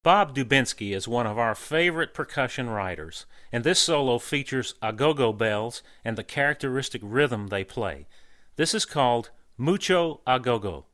Bob Dubinsky is one of our favorite percussion writers, and this solo features agogo bells and the characteristic rhythm they play. This is called Mucho Agogo.